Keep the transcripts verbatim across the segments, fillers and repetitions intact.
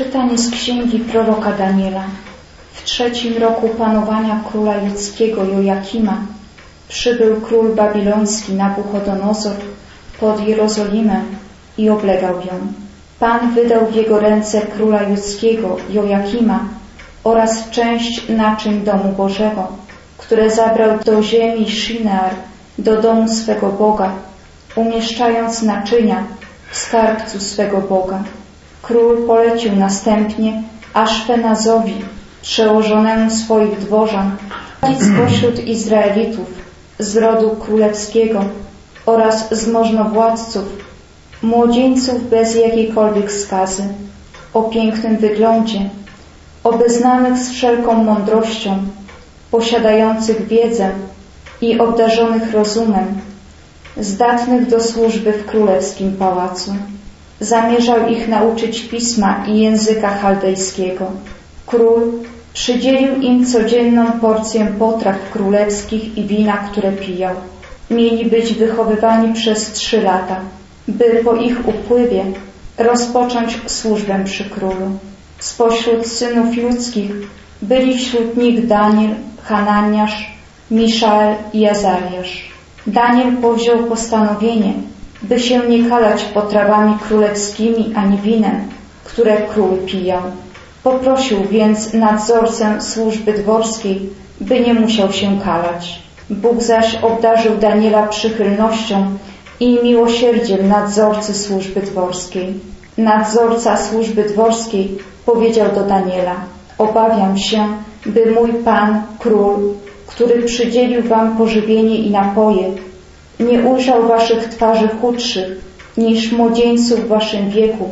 Czytanie z księgi proroka Daniela. W trzecim roku panowania króla judzkiego Jojakima przybył król babiloński Nabuchodonozor pod Jerozolimę i oblegał ją. Pan wydał w jego ręce króla judzkiego Jojakima oraz część naczyń domu Bożego, które zabrał do ziemi Shinear, do domu swego Boga, umieszczając naczynia w skarbcu swego Boga. Król polecił następnie Aszpenazowi, przełożonemu swoich dworzan, spośród Izraelitów, z rodu królewskiego oraz z możnowładców, młodzieńców bez jakiejkolwiek skazy, o pięknym wyglądzie, obeznanych z wszelką mądrością, posiadających wiedzę i obdarzonych rozumem, zdatnych do służby w królewskim pałacu. Zamierzał ich nauczyć pisma i języka chaldejskiego. Król przydzielił im codzienną porcję potraw królewskich i wina, które pijał. Mieli być wychowywani przez trzy lata, by po ich upływie rozpocząć służbę przy królu. Spośród synów ludzkich byli wśród nich Daniel, Hananiasz, Miszael i Azariasz. Daniel powziął postanowienie, by się nie kalać potrawami królewskimi ani winem, które król pijał. Poprosił więc nadzorcę służby dworskiej, by nie musiał się kalać. Bóg zaś obdarzył Daniela przychylnością i miłosierdziem nadzorcy służby dworskiej. Nadzorca służby dworskiej powiedział do Daniela: obawiam się, by mój Pan, król, który przydzielił wam pożywienie i napoje, nie ujrzał waszych twarzy chudszych niż młodzieńców w waszym wieku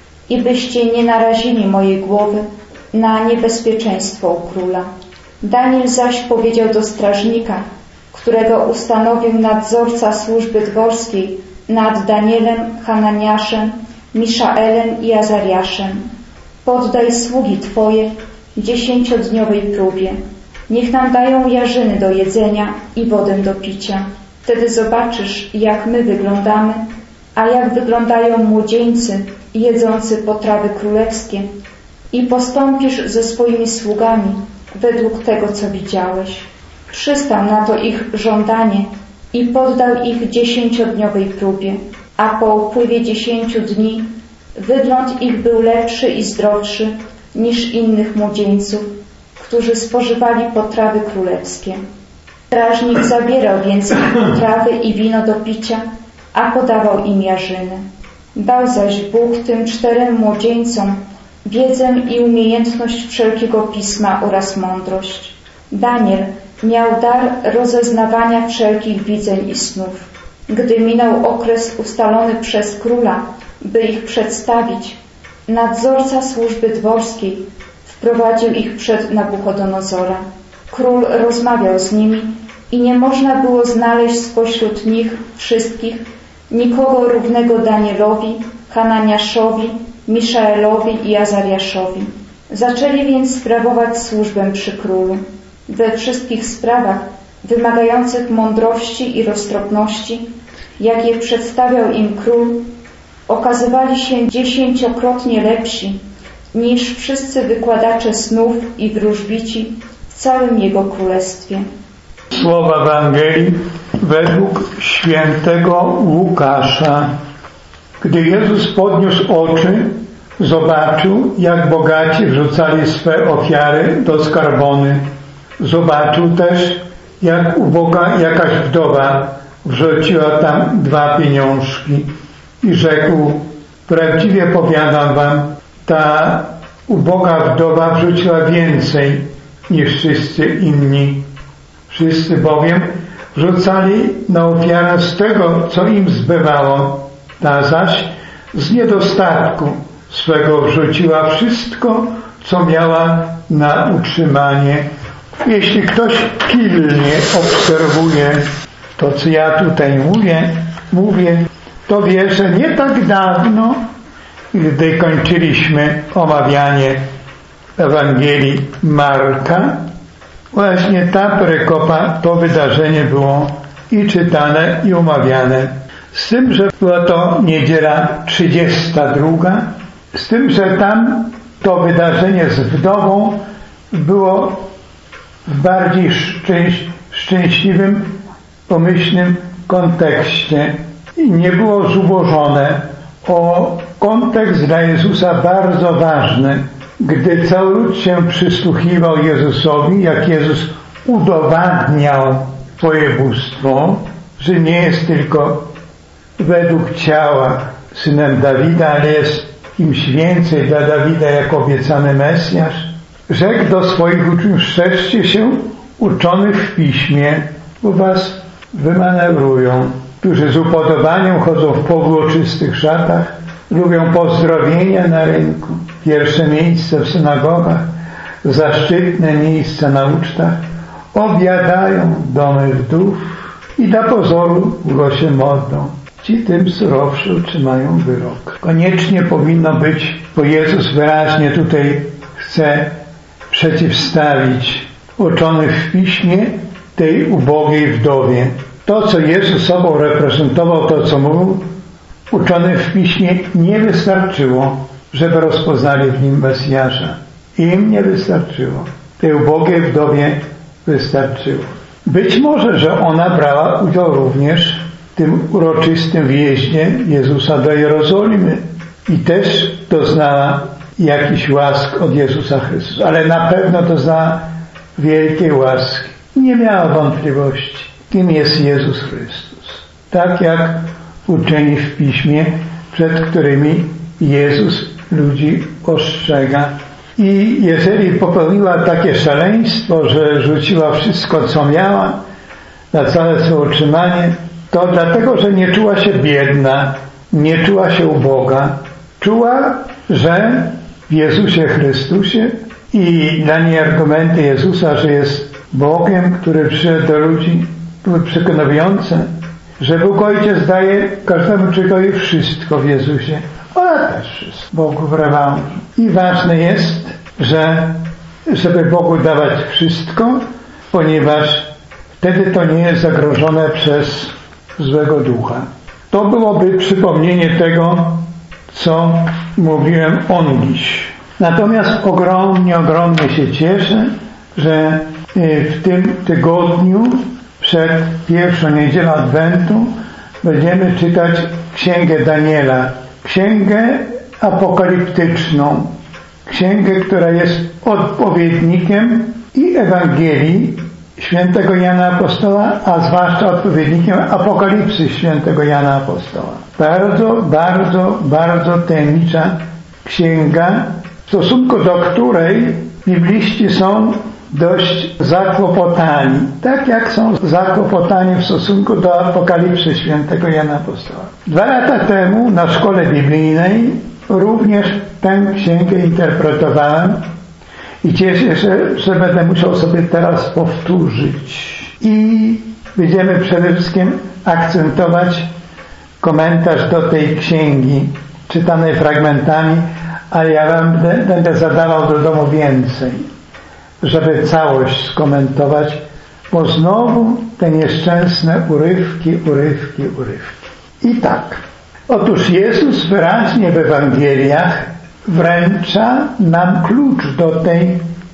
i byście nie narazili mojej głowy na niebezpieczeństwo u króla. Daniel zaś powiedział do strażnika, którego ustanowił nadzorca służby dworskiej nad Danielem, Hananiaszem, Miszaelem i Azariaszem: poddaj sługi Twoje dziesięciodniowej próbie. Niech nam dają jarzyny do jedzenia i wodę do picia. Wtedy zobaczysz, jak my wyglądamy, a jak wyglądają młodzieńcy jedzący potrawy królewskie, i postąpisz ze swoimi sługami według tego, co widziałeś. Przystał na to ich żądanie i poddał ich dziesięciodniowej próbie, a po upływie dziesięciu dni wygląd ich był lepszy i zdrowszy niż innych młodzieńców, którzy spożywali potrawy królewskie. Strażnik zabierał więc ich potrawy i wino do picia, a podawał im jarzyny. Dał zaś Bóg tym czterem młodzieńcom wiedzę i umiejętność wszelkiego pisma oraz mądrość. Daniel miał dar rozeznawania wszelkich widzeń i snów. Gdy minął okres ustalony przez króla, by ich przedstawić, nadzorca służby dworskiej wprowadził ich przed Nabuchodonozora. Król rozmawiał z nimi i nie można było znaleźć spośród nich wszystkich nikogo równego Danielowi, Hananiaszowi, Miszaelowi i Azariaszowi. Zaczęli więc sprawować służbę przy królu. We wszystkich sprawach wymagających mądrości i roztropności, jakie przedstawiał im król, okazywali się dziesięciokrotnie lepsi niż wszyscy wykładacze snów i wróżbici w całym jego królestwie. Słowa Ewangelii według świętego Łukasza. Gdy Jezus podniósł oczy, zobaczył, jak bogaci wrzucali swe ofiary do skarbony. Zobaczył też, jak uboga jakaś wdowa wrzuciła tam dwa pieniążki i rzekł: prawdziwie powiadam wam, ta uboga wdowa wrzuciła więcej niż wszyscy inni. Wszyscy bowiem wrzucali na ofiarę z tego, co im zbywało. Ta zaś z niedostatku swego wrzuciła wszystko, co miała na utrzymanie. Jeśli ktoś pilnie obserwuje to, co ja tutaj mówię, mówię, to wie, że nie tak dawno, gdy kończyliśmy omawianie Ewangelii Marka, właśnie ta perykopa, to wydarzenie było i czytane, i omawiane. Z tym, że była to niedziela trzydziesta druga, z tym, że tam to wydarzenie z wdową było w bardziej szczęś, szczęśliwym, pomyślnym kontekście i nie było zubożone o kontekst dla Jezusa bardzo ważny. Gdy cały lud się przysłuchiwał Jezusowi, jak Jezus udowadniał swoje bóstwo, że nie jest tylko według ciała synem Dawida, ale jest kimś więcej dla Dawida jako obiecany Mesjasz, rzekł do swoich uczniów: strzeżcie się uczonych w Piśmie, bo was wymanewrują, którzy z upodobaniem chodzą w powłóczystych szatach, lubią pozdrowienia na rynku, pierwsze miejsce w synagogach, zaszczytne miejsca na ucztach, obiadają domy wdów i dla pozoru długo się modlą. Ci tym surowszy otrzymają wyrok. Koniecznie powinno być, bo Jezus wyraźnie tutaj chce przeciwstawić uczonych w Piśmie tej ubogiej wdowie. To, co Jezus sobą reprezentował, to, co mówił, uczonych w Piśmie nie wystarczyło, żeby rozpoznali w nim Mesjasza. Im nie wystarczyło. Tej ubogiej wdowie wystarczyło. Być może, że ona brała udział również w tym uroczystym wjeździe Jezusa do Jerozolimy i też doznała jakiś łask od Jezusa Chrystusa, ale na pewno doznała wielkiej łaski. Nie miała wątpliwości, kim jest Jezus Chrystus. Tak jak uczeni w Piśmie, przed którymi Jezus ludzi ostrzega. I jeżeli popełniła takie szaleństwo, że rzuciła wszystko, co miała, na całe swoje utrzymanie, to dlatego, że nie czuła się biedna, nie czuła się uboga. Czuła, że w Jezusie Chrystusie i dla niej argumenty Jezusa, że jest Bogiem, który przyszedł do ludzi, były przekonujące, że Bóg Ojciec daje każdemu człowiekowi wszystko w Jezusie. Ona też wszystko Bogu w rewanżu. I ważne jest, że żeby Bogu dawać wszystko, ponieważ wtedy to nie jest zagrożone przez złego ducha. To byłoby przypomnienie tego, co mówiłem ondziś. Natomiast ogromnie, ogromnie się cieszę, że w tym tygodniu przed pierwszą niedzielą Adwentu będziemy czytać Księgę Daniela, księgę apokaliptyczną, księgę, która jest odpowiednikiem i Ewangelii świętego Jana Apostoła, a zwłaszcza odpowiednikiem Apokalipsy świętego Jana Apostoła. Bardzo, bardzo, bardzo tajemnicza księga, w stosunku do której bibliści są dość zakłopotani, tak jak są zakłopotani w stosunku do Apokalipsy świętego Jana Apostoła. Dwa lata temu na szkole biblijnej również tę księgę interpretowałem i cieszę się, że będę musiał sobie teraz powtórzyć. I będziemy przede wszystkim akcentować komentarz do tej księgi, czytanej fragmentami, ale ja wam będę zadawał do domu więcej, żeby całość skomentować, bo znowu te nieszczęsne urywki, urywki, urywki. I tak. Otóż Jezus wyraźnie w Ewangeliach wręcza nam klucz do tej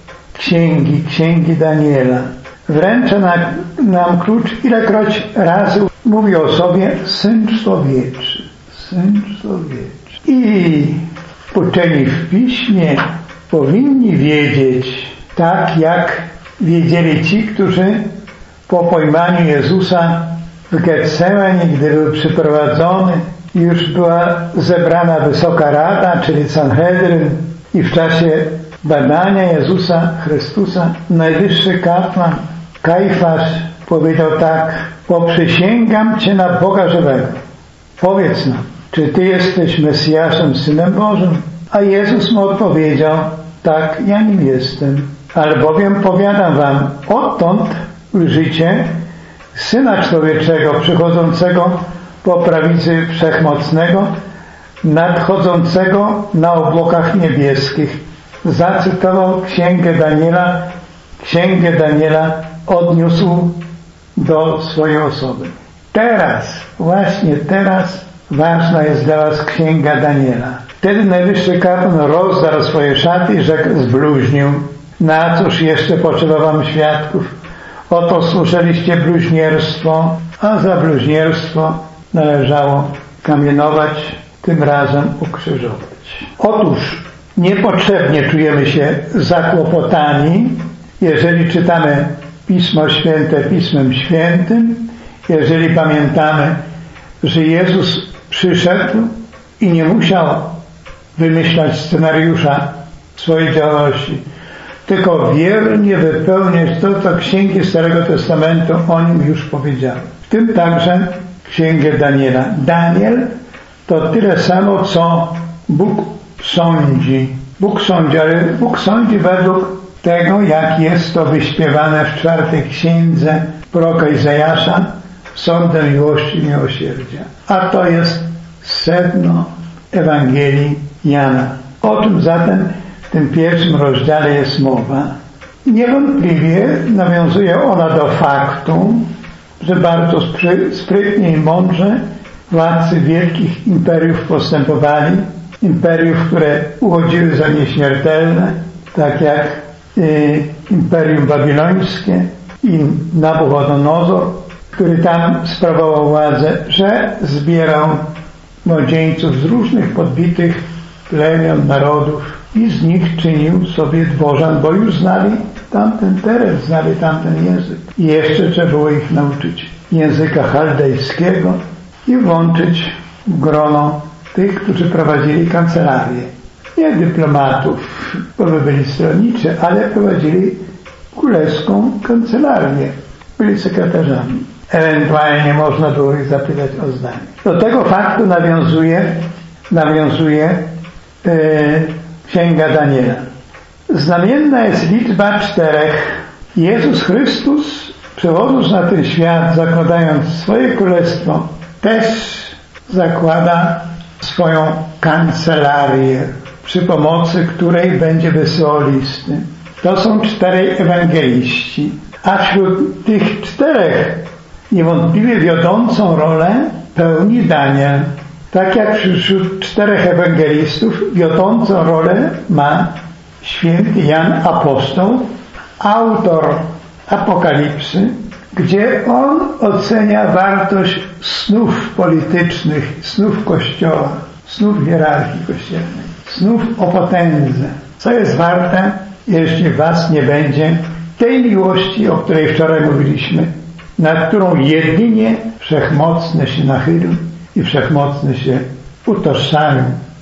księgi, księgi Daniela. Wręcza nam klucz, ilekroć razy mówi o sobie Syn Człowieczy, Syn Człowieczy. I uczeni w Piśmie powinni wiedzieć, tak jak wiedzieli ci, którzy po pojmaniu Jezusa w Getsemanie, gdy był przyprowadzony, już była zebrana Wysoka Rada, czyli Sanhedryn, i w czasie badania Jezusa Chrystusa najwyższy kapłan Kajfasz powiedział tak: poprzysięgam Cię na Boga żywego, powiedz nam, czy Ty jesteś Mesjaszem, Synem Bożym? A Jezus mu odpowiedział: tak, ja nim jestem. Albowiem powiadam wam, odtąd ujrzycie Syna Człowieczego przychodzącego po prawicy Wszechmocnego, nadchodzącego na obłokach niebieskich. Zacytował Księgę Daniela. Księgę Daniela odniósł do swojej osoby. Teraz, właśnie teraz ważna jest dla was Księga Daniela. Wtedy najwyższy kapłan rozdarł swoje szaty i rzekł: zbluźnił. Na cóż jeszcze potrzeba wam świadków? Oto słyszeliście bluźnierstwo, a za bluźnierstwo należało kamienować, tym razem ukrzyżować. Otóż niepotrzebnie czujemy się zakłopotani, jeżeli czytamy Pismo Święte Pismem Świętym, jeżeli pamiętamy, że Jezus przyszedł i nie musiał wymyślać scenariusza swojej działalności, tylko wiernie wypełniać to, co księgi Starego Testamentu o nim już powiedziały. W tym także księgę Daniela. Daniel to tyle samo, co Bóg sądzi. Bóg sądzi, ale Bóg sądzi według tego, jak jest to wyśpiewane w czwartej księdze proroka Izajasza, sądem miłości i miłosierdzia. A to jest sedno Ewangelii Jana. O czym zatem w tym pierwszym rozdziale jest mowa? Niewątpliwie nawiązuje ona do faktu, że bardzo sprytnie i mądrze władcy wielkich imperiów postępowali, imperiów, które uchodziły za nieśmiertelne, tak jak y, Imperium Babilońskie i Nabuchodonozor, który tam sprawował władzę, że zbierał młodzieńców z różnych podbitych plemion, narodów i z nich czynił sobie dworzan, bo już znali tamten teren, znali tamten język. I jeszcze trzeba było ich nauczyć języka chaldejskiego i włączyć w grono tych, którzy prowadzili kancelarię. Nie dyplomatów, bo by byli stronniczy, ale prowadzili królewską kancelarię. Byli sekretarzami. Ewentualnie można było ich zapytać o zdanie. Do tego faktu nawiązuje, nawiązuje yy, Księga Daniela. Znamienna jest liczba czterech. Jezus Chrystus, przewodząc na ten świat, zakładając swoje królestwo, też zakłada swoją kancelarię, przy pomocy której będzie wysyłał listy. To są czterej ewangeliści. A wśród tych czterech niewątpliwie wiodącą rolę pełni Daniel. Tak jak wśród czterech ewangelistów wiodącą rolę ma święty Jan Apostoł, autor Apokalipsy, gdzie on ocenia wartość snów politycznych, snów Kościoła, snów hierarchii kościelnej, snów o potędze. Co jest warte, jeśli w was nie będzie tej miłości, o której wczoraj mówiliśmy, nad którą jedynie Wszechmocny się nachylił i Wszechmocny się utożsamił.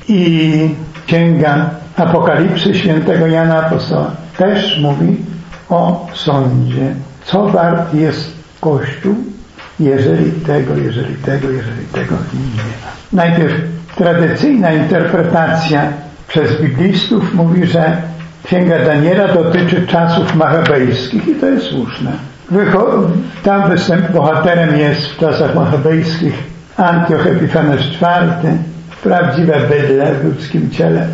I Księga Apokalipsy świętego Jana Apostoła też mówi o sądzie. Co wart jest Kościół, jeżeli tego, jeżeli tego, jeżeli tego nie ma. Najpierw tradycyjna interpretacja przez biblistów mówi, że Księga Daniela dotyczy czasów machabejskich i to jest słuszne. Wycho- tam występ bohaterem jest w czasach machabejskich Antioch Epifanes czwarty, prawdziwe bydlę w ludzkim ciele,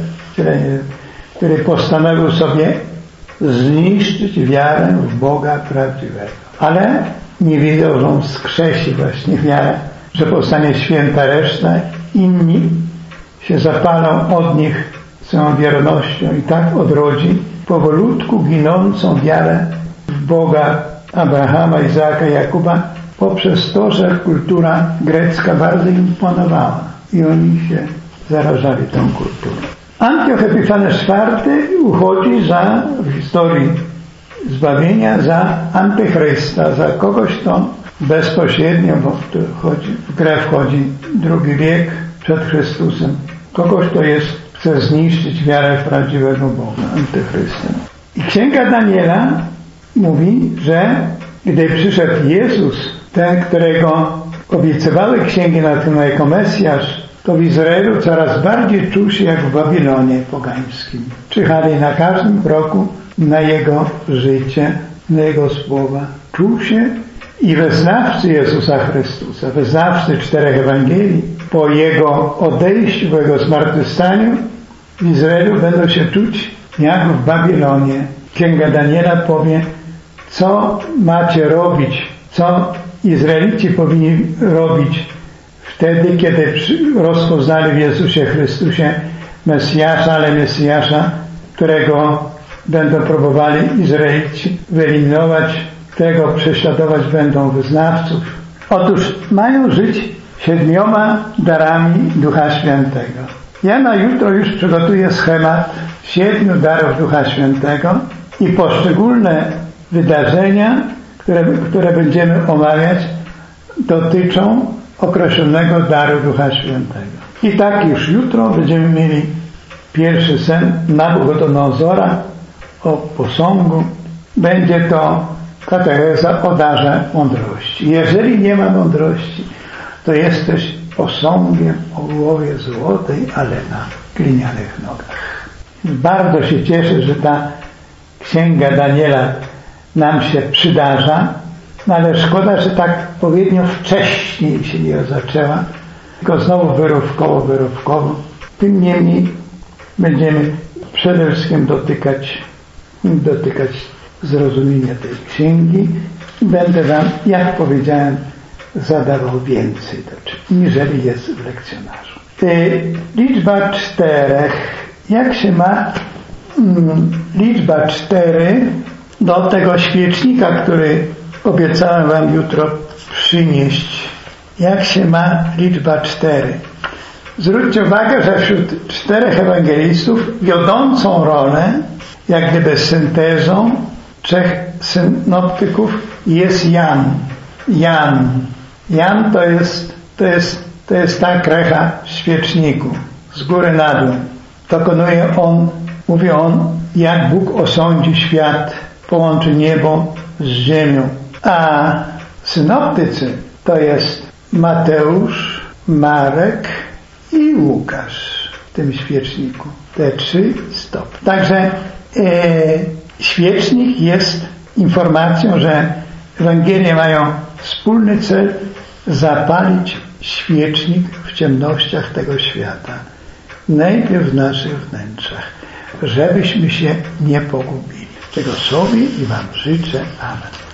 który postanowił sobie zniszczyć wiarę w Boga prawdziwego. Ale nie wiedział, że on wskrzesi właśnie wiarę, że powstanie święta reszta, inni się zapalą od nich swoją wiernością i tak odrodzi powolutku ginącą wiarę w Boga Abrahama, Izaaka, Jakuba, poprzez to, że kultura grecka bardzo im imponowała i oni się zarażali tą kulturą. Antioch Epifanes czwarty uchodzi za, w historii zbawienia, za antychrysta, za kogoś, kto bezpośrednio, bo tu chodzi, w grę wchodzi drugi wiek przed Chrystusem, kogoś, kto jest, chce zniszczyć wiarę w prawdziwego Boga, antychrystem. I Księga Daniela mówi, że gdy przyszedł Jezus, ten, którego obiecywały księgi na tym jako Mesjasz, to w Izraelu coraz bardziej czuł się jak w Babilonie pogańskim. Czyhali na każdym kroku na Jego życie, na Jego słowa. Czuł się i wyznawcy Jezusa Chrystusa, wyznawcy czterech Ewangelii, po Jego odejściu, po Jego zmartwychwstaniu w Izraelu będą się czuć jak w Babilonie. Księga Daniela powie, co macie robić, co Izraelici powinni robić wtedy, kiedy rozpoznali w Jezusie Chrystusie Mesjasza, ale Mesjasza, którego będą próbowali Izraelici wyeliminować, którego prześladować będą wyznawców. Otóż mają żyć siedmioma darami Ducha Świętego. Ja na jutro już przygotuję schemat siedmiu darów Ducha Świętego i poszczególne wydarzenia, które, które będziemy omawiać, dotyczą określonego daru Ducha Świętego. I tak już jutro będziemy mieli pierwszy sen Nabuchodonozora o posągu. Będzie to katecheza o darze mądrości. Jeżeli nie ma mądrości, to jesteś posągiem o głowie złotej, ale na glinianych nogach. Bardzo się cieszę, że ta Księga Daniela nam się przydarza, no ale szkoda, że tak odpowiednio wcześniej się nie zaczęła, tylko znowu wyrywkowo, wyrywkowo. Tym niemniej będziemy przede wszystkim dotykać, dotykać zrozumienia tej księgi i będę wam, jak powiedziałem, zadawał więcej, niżeli jest w lekcjonarzu. Liczba czterech. Jak się ma mm, liczba cztery do tego świecznika, który obiecałem wam jutro przynieść? Jak się ma liczba cztery? Zwróćcie uwagę, że wśród czterech ewangelistów wiodącą rolę, jak gdyby syntezą trzech synoptyków jest Jan. Jan. Jan to jest, to jest, to jest ta krecha w świeczniku, z góry na dół. Dokonuje on, mówi on, jak Bóg osądzi świat, połączy niebo z ziemią. A synoptycy to jest Mateusz, Marek i Łukasz w tym świeczniku. Te trzy stopy. Także e, świecznik jest informacją, że Ewangelie mają wspólny cel zapalić świecznik w ciemnościach tego świata. Najpierw w naszych wnętrzach, żebyśmy się nie pogubili. Tego sobie i wam życzę. Amen.